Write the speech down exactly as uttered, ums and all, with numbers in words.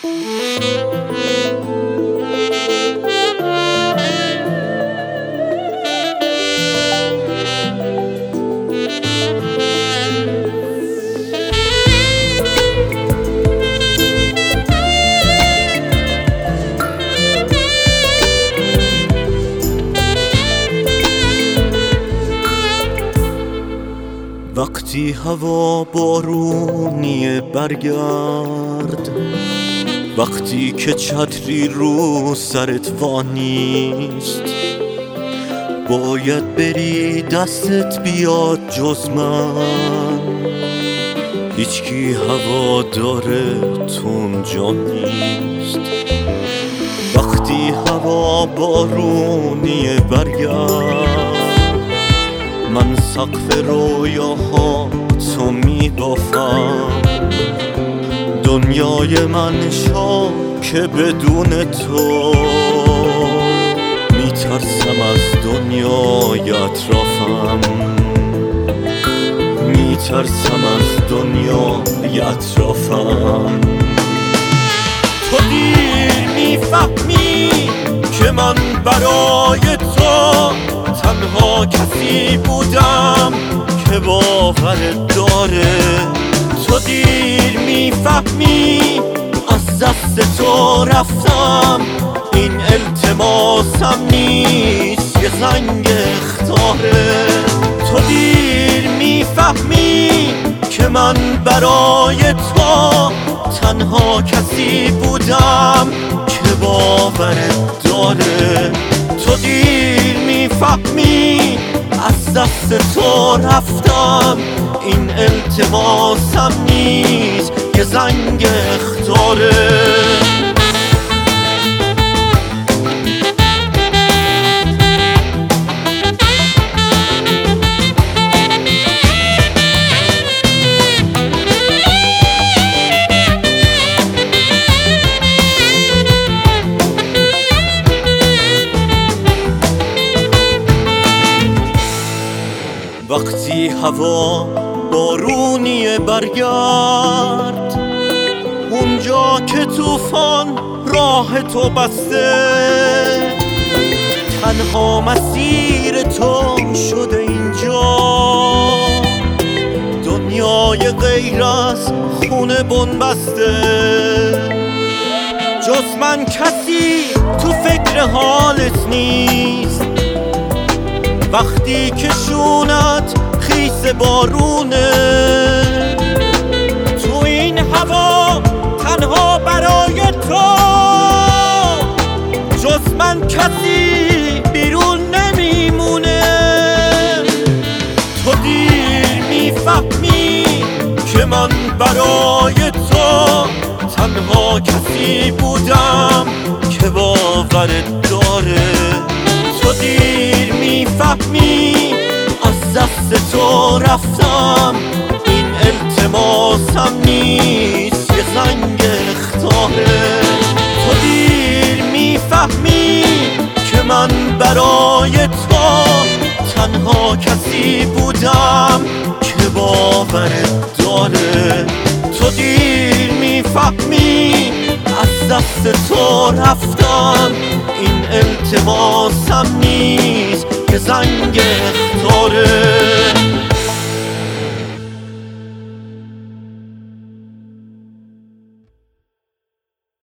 وقتی هوا بارونیه برگرد، وقتی که چتری رو سرت وانیست، باید بری دستت بیاد جز من، هیچکی هوا داره تو اونجا نیست. وقتی هوا بارونیه برگرد، من سقف رویاها تو میبافم، دنیای من شاکه بدون تو، میترسم از دنیای اطرافم، میترسم از دنیای اطرافم. تو دیر میفهمی که من برای تو تنها کسی بودم که باورت داره. تو دیر میفهمی از دست تو رفتم، این التماسم نیست یه زنگ اخطاره. تو دیر میفهمی که من برای تو تنها کسی بودم که باورت داره. تو دیر میفهمی از دست تو رفتم، این التماسم نیست یه زنگ اخطاره. وقتی هوا بارونیه برگرد، اونجا که طوفان راه تو بسته، تنها مسیر تو شده اینجا، دنیای غیر از خونه بنبسته. جز من کسی تو فکر حالت نیست، وقتی که شونت خیس بارونه، تو این هوا تنها برای تو، جز من کسی بیرون نمیمونه. تو دیر میفهمی که من برای تو تنها کسی بودم که باورت داره. تو دیر میفهمی از دست تو رفتم، این التماسم نیست یه زنگ اخطاره. تو دیر میفهمی که من برای تو تنها کسی بودم که باورت داره. تو دیر میفهمی از دست تو رفتم، این التماسم نیست که زنگ اخطاره.